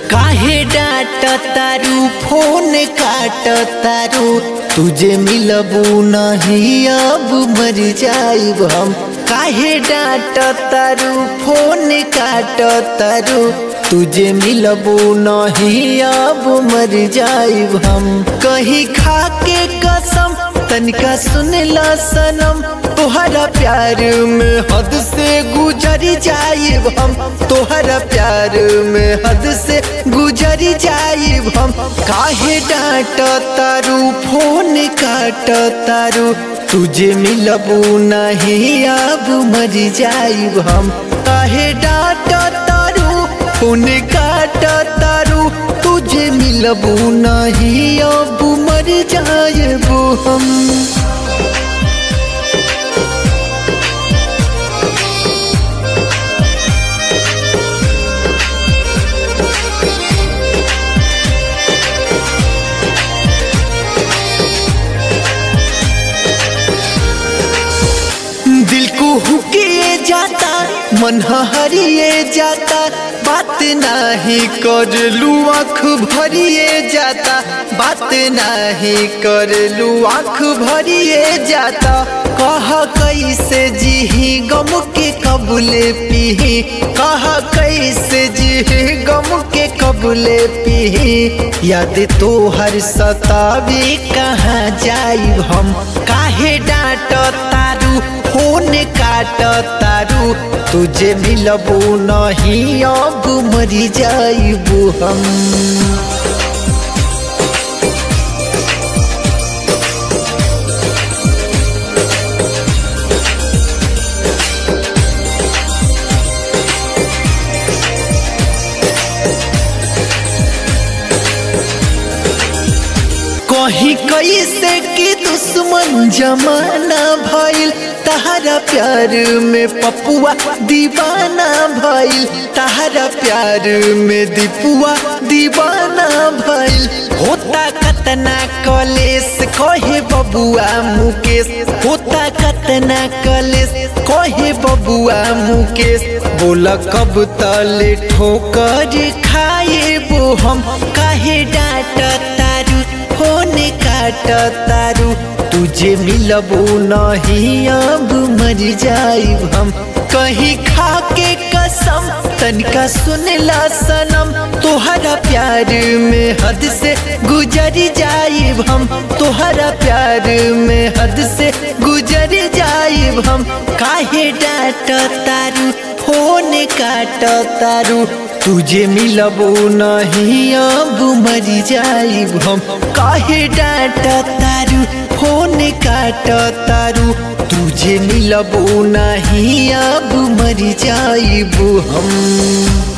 काहे डांट तारू फोन काट तारू तुझे मिलबू नहीं अब मर जाइब हम। काहे डांट तारू फोन काट तारू तुझे मिलबू नहीं अब मर जाइब हम। कहीं खा के कसम तनिका सुन ला सनम तोहरा प्यार में हद से गुजर जाइब हम। तोहरा प्यार में हद से गुजर जाइब हम। काहे डांट तारू फोन काट तारू तुझे मिलबू नहीं अब मर जाइब हम। काहे डांट तारू फोन काट तारू तुझे मिलबू नहीं अब मर जाइब हम। दिल को हुकिए जाता मन हरिए जाता बात नहीं कर लू आँख भरिए जाता। बात नहीं कर लू आँख भरिए जाता। कह कैसे जीही गम के कबूले पीही। कह कैसे जीही गम के कबूले पीही। याद तो हर सतावी कहाँ जाइब हम। काहे डांट तारू फोन काट तारू तुझे मिलबू नहीं अब मर जाइबू हम। कहीं कैसे कि दुश्मन जमाना भइल तहरा प्यार में पपुआ दीवाना भइल। तहरा प्यार में दीपुआ दीवाना भइल। होता कतना कलेस कहे बबुआ मुकेश। होता कतना कलेस कहे बबुआ मुकेश। बोला कब तले ठोकर खाए वो हम। काहे डांट तारू फोन काट तारू तुझे मिलबू नहीं अब मर जाइब हम। कहीं खा के कसम तनिका सुन ला सनम तोहरा प्यार में हद से गुजर जाइब हम। तोहरा प्यार में हद से गुजर जाइब हम। काहे डांट तारू फोन काट तारू तुझे मिलबू नहीं अब मर जाइब हम। काहे डांट तारू फोन काट तारू तुझे मिलबू नहीं अब मर जाइब हम।